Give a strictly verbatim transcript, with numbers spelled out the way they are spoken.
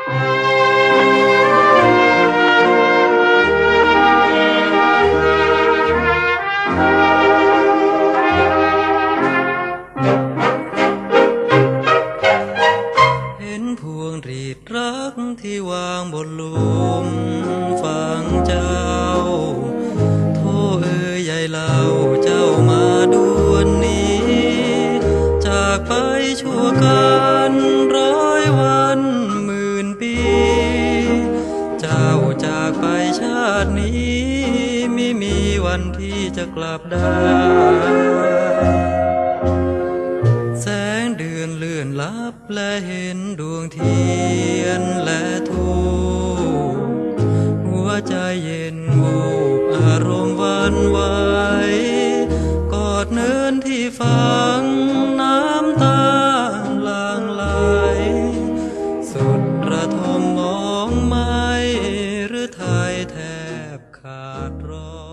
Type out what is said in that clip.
พวงรีดรักที่วางบนหลุมฝังเจ้าโทษเอ่ยใหญ่เล่าเจ้ามาด่วนนี้จากไปชั่วกันร้อยวันหมื่นปีเจ้าจากไปชาตินี้ไม่มีวันที่จะกลับได้แสงเดือนเลื่อนลับและเห็นดวงเทียนและทูปหัวใจเย็นวูบอารมณ์หวั่นไหวกอดเนินที่ฝังน้ำตาหลั่งไหลสุดระทมมองไม่หรือไทยแทบขาดร้อน